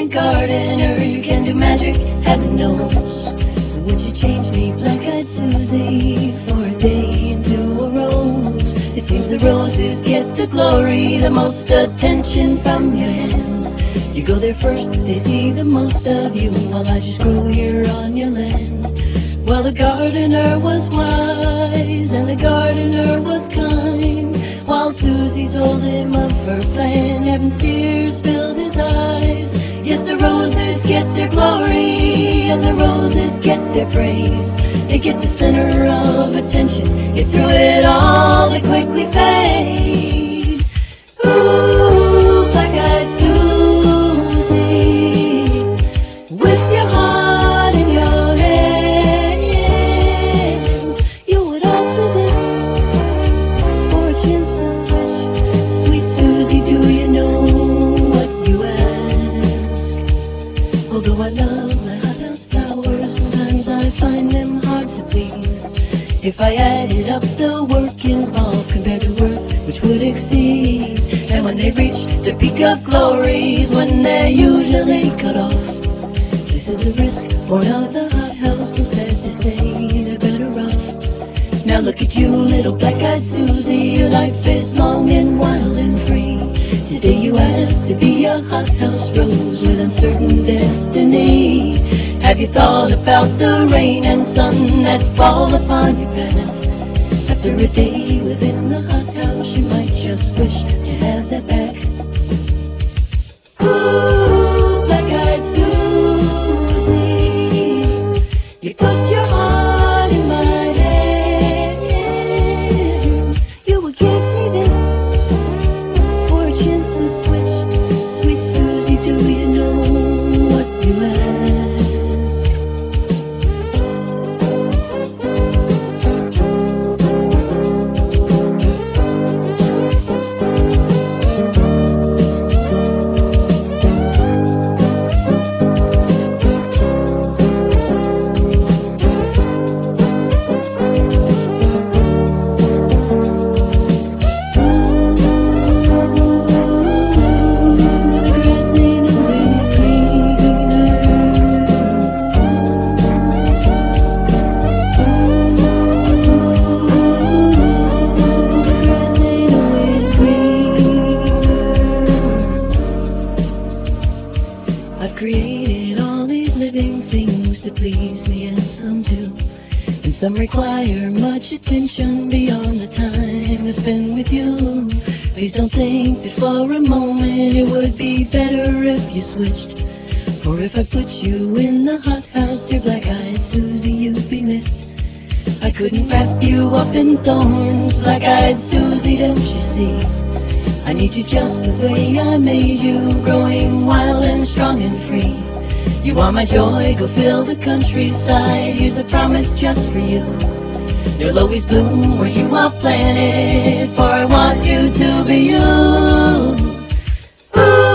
brilliant gardener, you can do magic, heaven knows. So would you change me, black-eyed Susie, for a day into a rose? It seems the roses get the glory, the most attention from your hand. You go there first, they see the most of you, while I just grow here on your land. Well, the gardener was wise, and the gardener was kind. While Susie told him of her plan, heaven's tears filled his eyes. Yes, the roses get their glory, and the roses get their praise. They get the center of attention, yet through it all they quickly fade. Ooh, black-eyed Susie, with your heart in your hand, you would alter this for a chance to switch. Sweet Susie, do you know what you ask? Although I love my hothouse flowers, sometimes I find them hard to please. If I added up the work involved compared to work which would exceed, and when they reach the peak of glories, when they're usually cut off, this is the risk born of the hothouse. So sad to say, they're better off. Now look at you, little black-eyed Susie, your life is long and wild and free. Today you ask to be a hothouse rose with uncertain destiny. Have you thought about the rain and sun that fall upon your path? After a day within the hothouse, you might just wish to have that back. Ooh, black-eyed Susie, you put your heart in my hand. You would give me this for a chance to switch. Sweet Susie, do you know what you ask? I've created all these living things to please me, and some do, and some require much attention beyond the time I spend with you. Please don't think that for a moment it would be better if you switched, for if I put you in the hothouse, dear black-eyed Susie, you'd be missed. I couldn't wrap you up in thorns, black-eyed Susie, don't you see? I need you just the way I made you, growing wild and strong and free. You are my joy, go fill the countryside, here's a promise just for you. You'll always bloom where you are planted, for I want you to be you. Ooh.